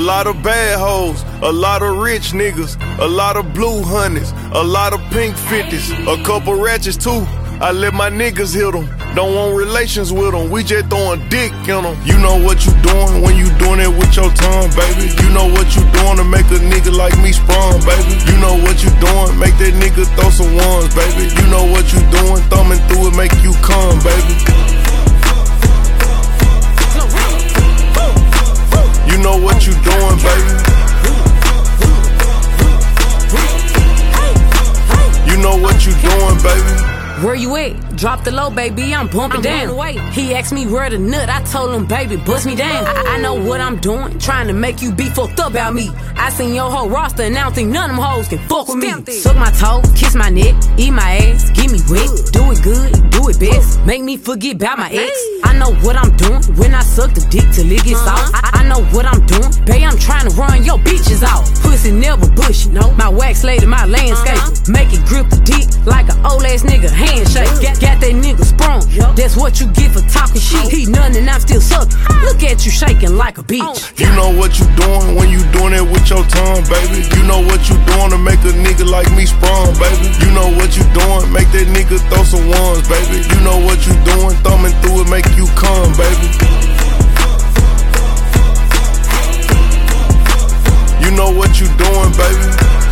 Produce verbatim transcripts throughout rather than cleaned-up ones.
lot of bad hoes, a lot of rich niggas, a lot of blue honeys, a lot of pink fifties, a couple ratchets too. I let my niggas hit them. Don't want relations with them, we just throwing dick in them. You know what you doing when you doing it with your tongue, baby. You know what you doing to make a nigga like me sprung, baby. You know what you doing, make that nigga throw some ones, baby. You know what you doing, thumbing through it make you come, baby. You know what you doing, baby. You know what you doing, baby. Where you at? Drop the low, baby, I'm bumping down. He asked me where the nut, I told him, baby, bust me down. I, I know what I'm doing, trying to make you be fucked up about me. I seen your whole roster and I don't think none of them hoes can fuck with me. Suck my toe, kiss my neck, eat my ass, get me wet. Do it good, do it best, make me forget about my ex. I know what I'm doing when I suck the dick till it gets soft. I, I know what I'm doing, babe, I'm trying to run your bitches off. Pussy never bushy, no. My wax lady, my landscape. Make it grip the dick like an old ass nigga handshake. Got, got that nigga sprung, that's what you get for talking shit. He none and I'm still sucking. Look at you shaking like a bitch. You know what you doing when you doing it with your tongue, baby. You know what you doing to make a nigga like me sprung, baby. You know what you doing, make that nigga throw some ones, baby. You know what you doing, thumbing through it make you come, baby. You know what you doing, baby.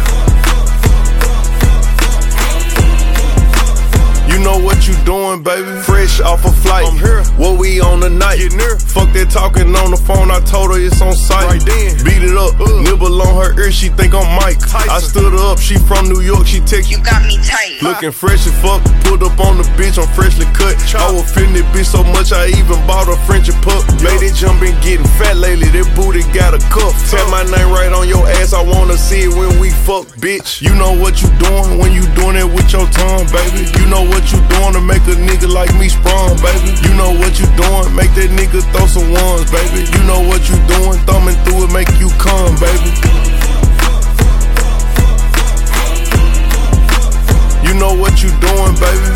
You know what you doing, baby. Fresh off a flight, I'm here. What we on tonight? Get near. Fuck that talking on the phone, I told her it's on site. Right then. Beat it up, uh. Nibble on her ear, she think I'm Mike Tyson. I stood her up, she from New York, she text you got me tight. Looking fresh as fuck, pulled up on the bitch, I'm freshly cut. I was feeling this bitch so much, I even bought a French pup. Made it jump and getting fat lately, that booty got a cuff. Tell my name right on your ass, I wanna see it when we fuck, bitch. You know what you doing when you doing it with your tongue, baby. You know what you doing to make a nigga like me sprung, baby. You know what you doing, make that nigga throw some ones, baby. You know what you doing, thumbing through it make you come, baby. You know what you doing, baby.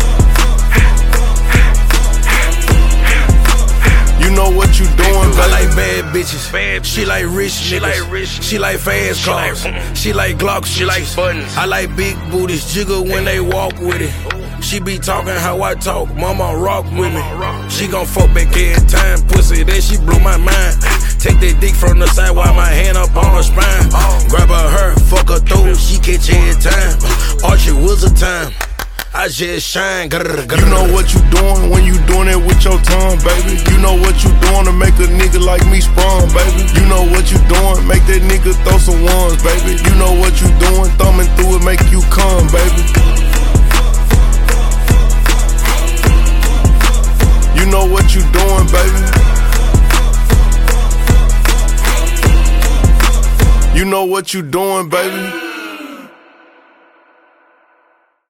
You know what you doing, baby. I like bad bitches. Bad she like rich she niggas. Like rich. She like fast cars. She like, she like Glocks. She like buttons. I like big booties jiggle when they walk with it. She be talking how I talk. Mama rock with me. She gon' fuck back every time. Pussy, then she blew my mind. Take that dick from the side while my hand up on her spine. Grab her hair, fuck her throat. She catch every time. Archie was a time. I just shine. You know what you doing when you doing it with your tongue, baby. You know what you doing to make a nigga like me sprung, baby. You know what you doing, make that nigga throw some ones, baby. You know what you doing, thumbing through it make you come, baby. You know what you doing, baby. You know what you doing, baby.